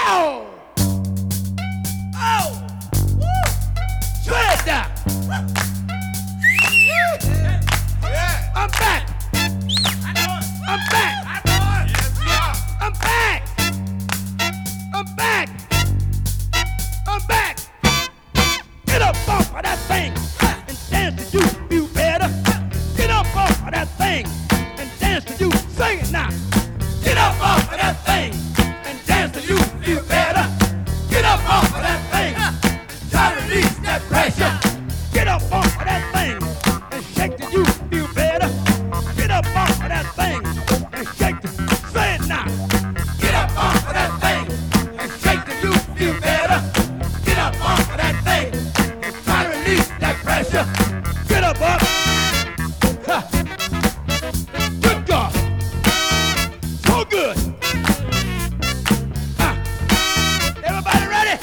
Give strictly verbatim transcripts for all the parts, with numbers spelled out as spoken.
Ow! Oh! Woo! Shut it down! Yeah. I'm back! I know it. I'm back! I know it. Yes, yeah. I'm back! I'm back! I'm back! Get up off of that thing and dance to you feel better. Get up off of that thing and dance to you. Sing it now. Get up off of that thing and dance to you feel better. Get up off of that thing and try to release that pressure. Get up off of that thing and shake till you feel better. Get up off of that thing and shake till. Say it now. Get up off of that thing and shake till you feel better. Get up off of that thing and try to release that pressure. Get up off. Ha. Good God. So good. Ah. Everybody ready?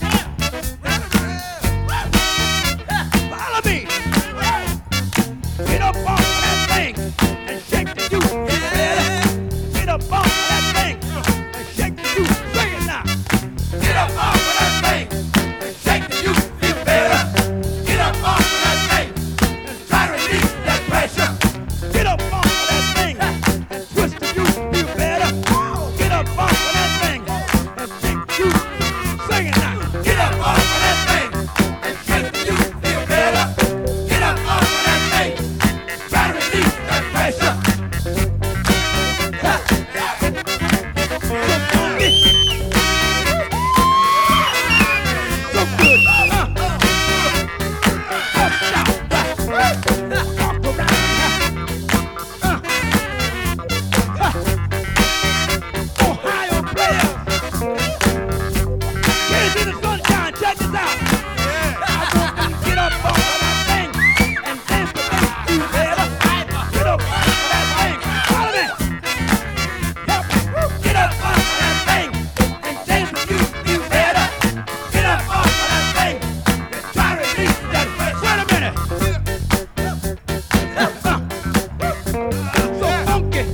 Follow me. Get up off of that thing and shake till you feel better. Get up off of that thing and shake till you. Sing it now. Get up off of that thing and shake till you feel better. Get up off of that thing and try to release that pressure. Get up off of that thing and twist till you feel better. Get up off of that thing and shake till you. Sing it now. Get up off of that thing and shake till you feel better. Get up off of that thing and try to release that pressure. Ha. So funky. So good. Uh. Bust out. Walk around. Uh. Uh. Ohio players. Kids in the sunshine, check this out. I want you to get up off of that thing and dance to make you better. Get up off of that thing. Follow me. Help me. Get up off of that thing and dance to you feel better. Get up off of that thing and try to release that pressure. Wait a minute. Uh, uh. So funky.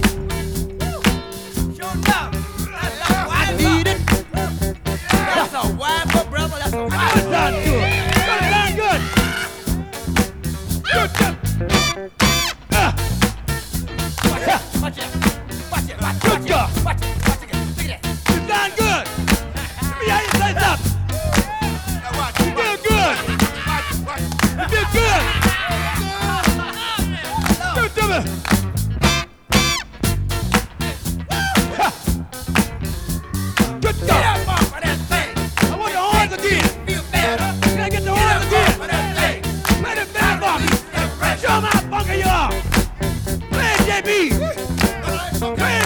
I need it. That's a wiper, brother. That's a That wiper. sounds good. That sounds good. Good job. Uh, Watch it. Watch it. Watch it. Watch Good it. job. Watch it. Watch it. Look at that. you sound good. Let me hear you say something. You feel good. You feel good. Do it to me. Ha. Good Get job. up off of that thing. I want the horns again. Feel better. Can I get the Get horns up off again? of that thing. Play the band for me. Release that pressure. Show 'em how funky you are. Play it, J B. Play